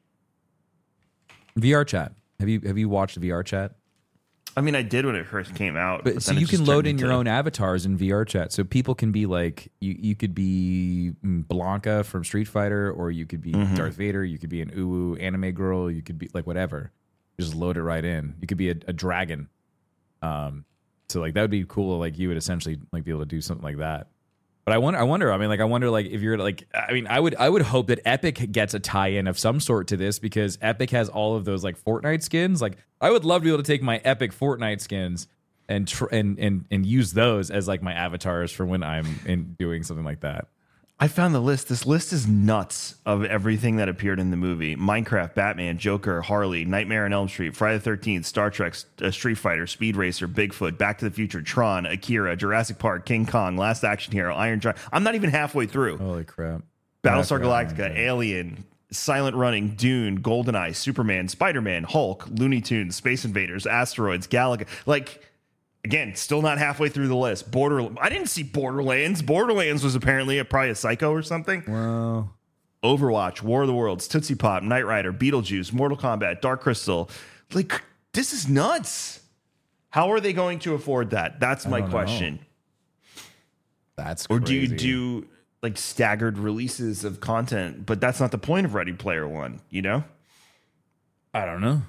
V R Chat. Have you have you watched V R Chat? I mean, I did when it first came out. But, But so then it you just can load turned in your into- own avatars in V R Chat. So people can be like you. You could be Blanca from Street Fighter, or you could be Mm-hmm. Darth Vader. You could be an uwu anime girl. You could be like whatever. Just load it right in. You could be a, a dragon. Um, so like that would be cool. Like you would essentially like be able to do something like that. But I wonder. I wonder. I mean, like I wonder. Like if you're like, I mean, I would. I would hope that Epic gets a tie-in of some sort to this because Epic has all of those like Fortnite skins. Like I would love to be able to take my Epic Fortnite skins and tr- and and and use those as like my avatars for when I'm in doing something like that. I found the list. This list is nuts of everything that appeared in the movie. Minecraft, Batman, Joker, Harley, Nightmare on Elm Street, Friday the thirteenth, Star Trek, uh, Street Fighter, Speed Racer, Bigfoot, Back to the Future, Tron, Akira, Jurassic Park, King Kong, Last Action Hero, Iron Giant. I'm not even halfway through. Holy crap! Battlestar That's Galactica, Alien, Silent Running, Dune, GoldenEye, Superman, Spider-Man, Hulk, Looney Tunes, Space Invaders, Asteroids, Galaga. Like, again, still not halfway through the list. Border. I didn't see Borderlands. Borderlands was apparently a, probably a Psycho or something. Well, Overwatch, War of the Worlds, Tootsie Pop, Knight Rider, Beetlejuice, Mortal Kombat, Dark Crystal. Like, this is nuts. How are they going to afford that? That's my don't know. question. that's Or crazy. do you do like staggered releases of content? But that's not the point of Ready Player One, you know? I don't know.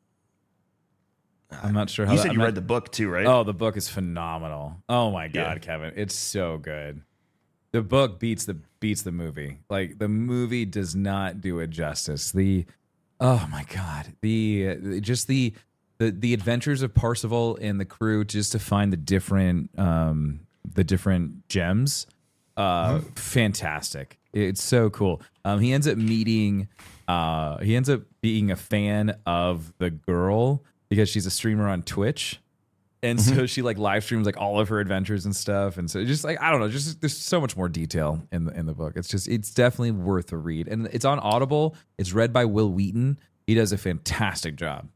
I'm not sure how. You that- said I'm you not- read the book too, right? Oh, the book is phenomenal. Oh my god, Yeah. Kevin, it's so good. The book beats the beats the movie. Like the movie does not do it justice. The oh my god, the, the just the the the adventures of Parzival and the crew just to find the different um the different gems. Uh, fantastic. It's so cool. Um, he ends up meeting. Uh, he ends up being a fan of the girl because she's a streamer on Twitch. And so she like live streams like all of her adventures and stuff. And so just like, I don't know, just there's so much more detail in the in the book. It's just it's definitely worth a read. And it's on Audible. It's read by Will Wheaton. He does a fantastic job.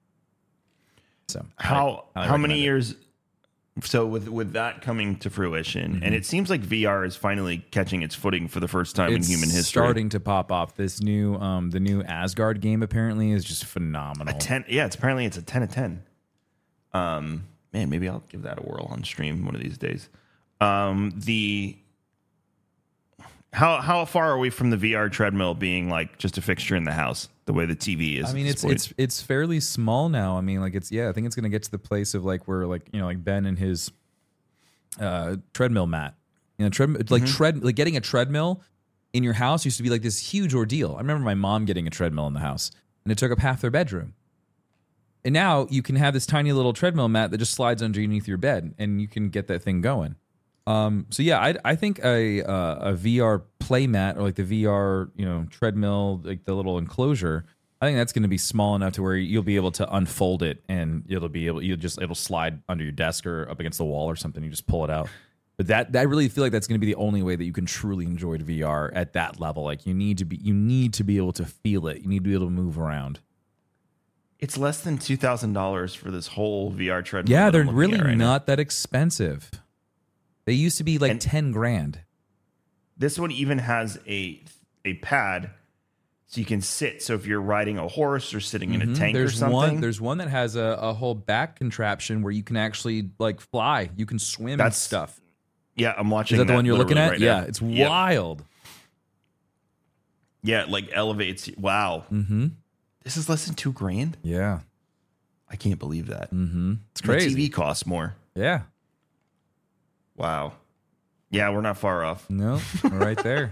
So how I, I how many recommend it. years? So with with that coming to fruition, Mm-hmm. and it seems like V R is finally catching its footing for the first time It's in human history. starting to pop off. This new um the new Asgard game apparently is just phenomenal. A ten, yeah, it's apparently it's a ten of ten. Um, man, maybe I'll give that a whirl on stream one of these days. Um, the how how far are we from the V R treadmill being like just a fixture in the house, the way the T V is? I mean, at it's this point? it's it's fairly small now. I mean, like it's yeah. I think it's gonna get to the place of like where like you know like Ben and his uh, treadmill mat. You know, tread like tread like getting a treadmill in your house used to be like this huge ordeal. I remember my mom getting a treadmill in the house, and it took up half their bedroom. And now you can have this tiny little treadmill mat that just slides underneath your bed, and you can get that thing going. Um, so yeah, I I think a uh, a V R play mat or like the V R you know treadmill, like the little enclosure, I think that's going to be small enough to where you'll be able to unfold it and it'll be able you just it'll slide under your desk or up against the wall or something. You just pull it out. But that that I really feel like that's going to be the only way that you can truly enjoy V R at that level. Like you need to be you need to be able to feel it. You need to be able to move around. It's less than two thousand dollars for this whole V R treadmill. Yeah, that they're I'm looking really at right now. not that expensive. They used to be like And- ten grand. This one even has a a pad, so you can sit. So if you're riding a horse or sitting in a tank There's or something, one. There's one that has a, a whole back contraption where you can actually like fly. You can swim and That's- stuff. yeah, I'm watching. Is that the one you're looking at? literally right Yeah, now. it's Yep. wild. Yeah, it like elevates. Wow, Mm-hmm. this is less than two grand. Yeah. I can't believe that. Mm-hmm. It's The crazy. T V costs more. Yeah. Wow. Yeah, we're not far off. No, we're right there.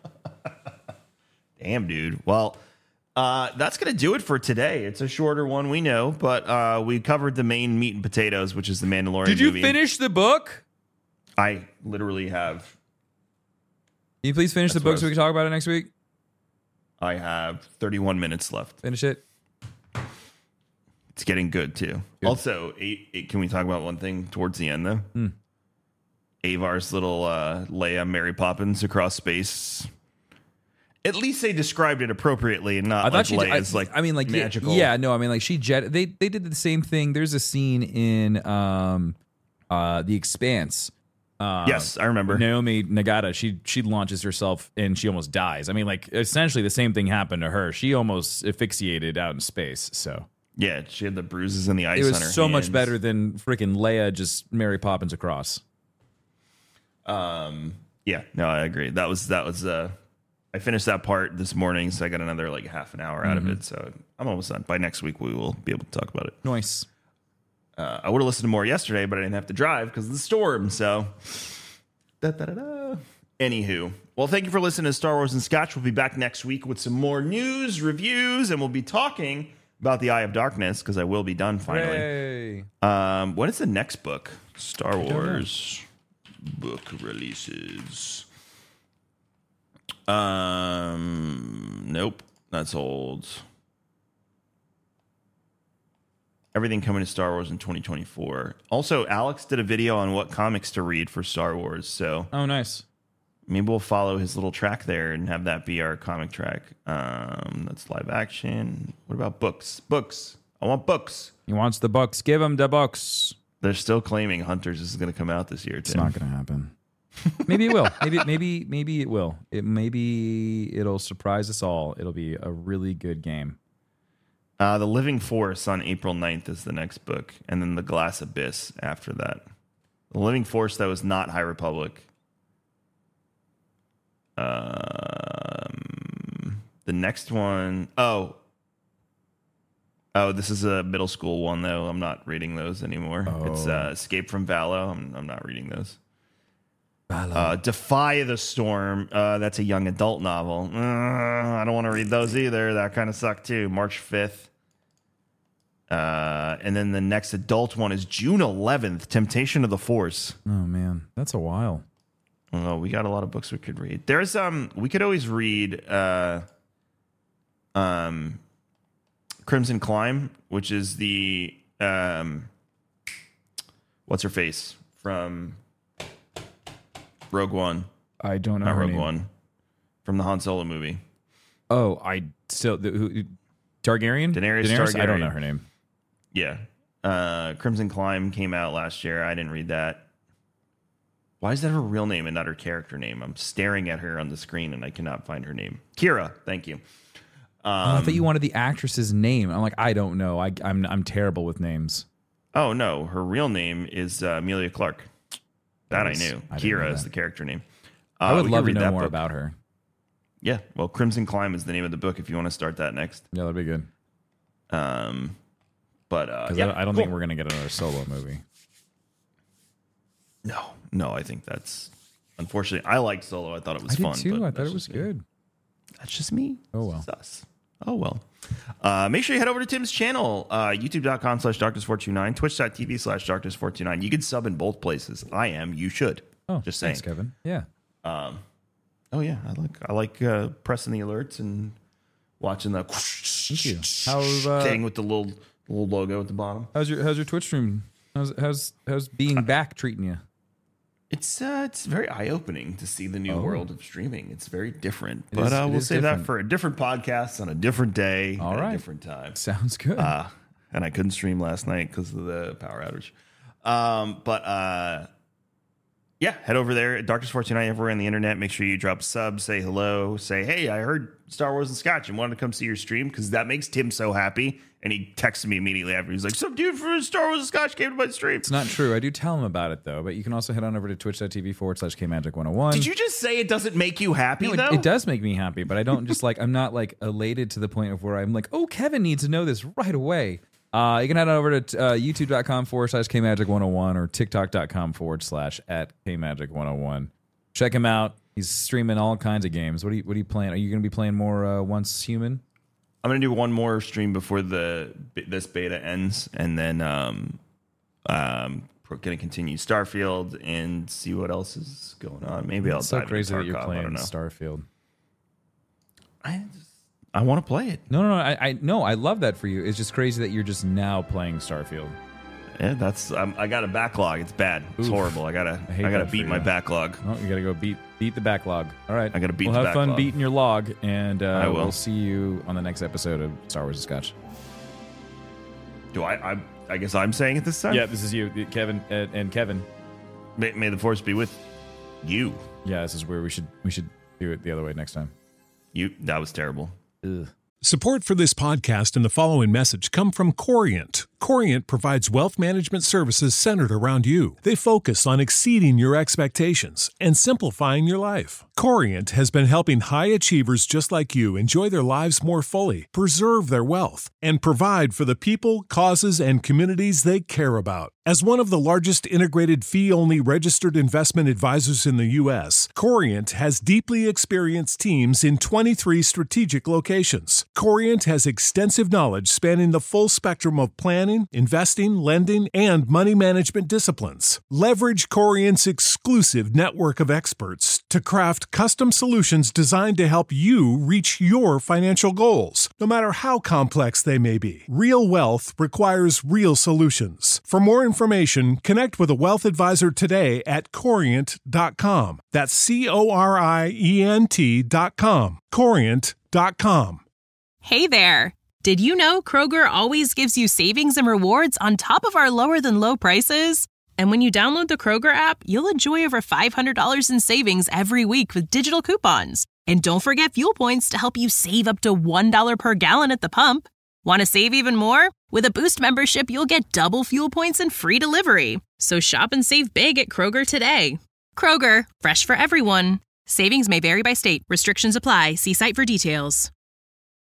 Damn, dude. Well, uh, that's going to do it for today. It's a shorter one, we know, but uh, we covered the main meat and potatoes, which is the Mandalorian Did you movie. finish the book? I literally have. Can you please finish That's the what book I so we was- can talk about it next week? I have thirty-one minutes left. Finish it. It's getting good too. Good. Also, eight, eight, can we talk about one thing towards the end though? Hmm. Avar's little uh, Leia Mary Poppins across space. At least they described it appropriately and not I like thought she. Leia's I, like I mean, like yeah- magical. Yeah, no, I mean, like she jet. They they did the same thing. There's a scene in um, uh, The Expanse. Uh, Yes, I remember. Naomi Nagata. She she launches herself and she almost dies. I mean, like essentially the same thing happened to her. She almost asphyxiated out in space. So Yeah, she had the bruises and the ice it was on her so much hands. better than freaking Leia just Mary Poppins across. Um, yeah, no, I agree. That was that was. Uh, I finished that part this morning, so I got another like half an hour out Mm-hmm. of it. So I'm almost done. By next week, we will be able to talk about it. Nice. Uh, I would have listened to more yesterday, but I didn't have to drive because of the storm. So, da, da, da, da. Anywho, well, thank you for listening to Star Wars and Scotch. We'll be back next week with some more news, reviews, and we'll be talking about the Eye of Darkness because I will be done finally. Yay. Um, what is the next book? Star Wars book releases. Um, nope, that's old. Everything coming to Star Wars in twenty twenty-four. Also, Alex did a video on what comics to read for Star Wars, so Oh, nice. maybe we'll follow his little track there and have that be our comic track. Um, that's live action. What about books? Books. I want books. He wants the books. Give him the books. They're still claiming Hunters is going to come out this year, It's Tim. not going to happen. Maybe it will. Maybe maybe maybe it will. It maybe it'll surprise us all. It'll be a really good game. Uh, the Living Force on April ninth is the next book, and then The Glass Abyss after that. The Living Force, that was not High Republic. Um, the next one, oh, oh, this is a middle school one though. I'm not reading those anymore. It's uh, Escape from Valo. I'm, I'm not reading those. Uh, Defy the Storm. Uh, that's a young adult novel. Uh, I don't want to read those either. That kind of sucked too. March fifth. Uh, and then the next adult one is June eleventh. Temptation of the Force. Oh man, that's a while. Oh, we got a lot of books we could read. There's um, we could always read uh, um, Crimson Climb, which is the um, what's her face from Rogue One. I don't know Not her Rogue name. One. From the Han Solo movie. Oh, I still the, who, Targaryen? Daenerys Daenerys? I don't Targaryen. know her name. Yeah. Uh, Crimson Climb came out last year. I didn't read that. Why is that her real name and not her character name? I'm staring at her on the screen and I cannot find her name. Kira, thank you. Um, oh, I thought you wanted the actress's name. I'm like, I don't know. I, I'm I'm terrible with names. Oh, no. Her real name is uh, Emilia Clarke. That Nice. I knew. I didn't know Kira that. is the character name. Uh, I would we love could to read know that more book. about her. Yeah. Well, Crimson Climb is the name of the book if you want to start that next. Yeah, that'd be good. Um, But uh, Because yeah, I, I don't cool. think we're gonna get another Solo movie. No, no, I think that's unfortunately. I liked Solo. I thought it was I did fun. too. but I thought that's it was just me. good. That's just me. Oh, well. It's us. Oh well. Uh, make sure you head over to Tim's channel, uh, youtube.com slash darkness four two nine, twitch.tv slash darkness four two nine. You can sub in both places. I am. You should. Oh, just saying. thanks, Kevin. Yeah. Um, oh yeah, I like I like uh, pressing the alerts and watching the Thank you. How's uh, thing with the little little logo at the bottom. how's your how's your Twitch stream? How's how's how's being back treating you? It's uh, it's very eye opening to see the new Oh. world of streaming. It's very different, It but is- uh, it we'll is save different. that for a different podcast on a different day, All at right. a different time. Sounds good. Uh, and I couldn't stream last night because of the power outage. Um, but uh, yeah, head over there at Darkness four two nine everywhere on the internet. Make sure you drop a sub, say hello, say, hey, I heard Star Wars and Scotch and wanted to come see your stream because that makes Tim so happy. And he texted me immediately after. He's like, some dude from Star Wars and Scotch came to my stream. It's not true. I do tell him about it, though. But you can also head on over to twitch.tv forward slash kmagic101. Did you just say it doesn't make you happy, No, though? it, it does make me happy, but I don't just like, I'm not like elated to the point of where I'm like, oh, Kevin needs to know this right away. Uh, you can head on over to uh, youtube.com forward slash kmagic101 or tiktok.com forward slash at kmagic101. Check him out. He's streaming all kinds of games. What are you, what are you playing? Are you going to be playing more uh, Once Human? I'm gonna do one more stream before the this beta ends, and then um, um, we're gonna continue Starfield and see what else is going on. Maybe I'll It's so dive crazy that into you're Tarkov. I playing don't know. Starfield. I just, I want to play it. No, no, no. I, I no, I love that for you. It's just crazy that you're just now playing Starfield. Yeah, that's um, I got a backlog. It's bad. It's Oof. horrible. I gotta I I, hate gotta that beat for my you. backlog. Oh, you got to go beat beat the backlog. All right. I gotta beat We'll the have fun backlog. beating your log, and uh, I will. we'll see you on the next episode of Star Wars and Scotch. Do I? I, I guess I'm saying it this time. Yeah, this is you, Kevin, and, and Kevin. May, may the force be with you. Yeah, this is where we should we should do it the other way next time. You. That was terrible. Ugh. Support for this podcast and the following message come from Corient. Corient provides wealth management services centered around you. They focus on exceeding your expectations and simplifying your life. Corient has been helping high achievers just like you enjoy their lives more fully, preserve their wealth, and provide for the people, causes, and communities they care about. As one of the largest integrated fee-only registered investment advisors in the U S, Corient has deeply experienced teams in twenty-three strategic locations. Corient has extensive knowledge spanning the full spectrum of planning, investing, lending, and money management disciplines. Leverage Corient's exclusive network of experts to craft custom solutions designed to help you reach your financial goals, no matter how complex they may be. Real wealth requires real solutions. For more information, connect with a wealth advisor today at corient dot com. That's C O R I E N T dot com. corient dot com. Hey there! Did you know Kroger always gives you savings and rewards on top of our lower than low prices? And when you download the Kroger app, you'll enjoy over five hundred dollars in savings every week with digital coupons. And don't forget fuel points to help you save up to one dollar per gallon at the pump. Want to save even more? With a Boost membership, you'll get double fuel points and free delivery. So shop and save big at Kroger today. Kroger, fresh for everyone. Savings may vary by state. Restrictions apply. See site for details.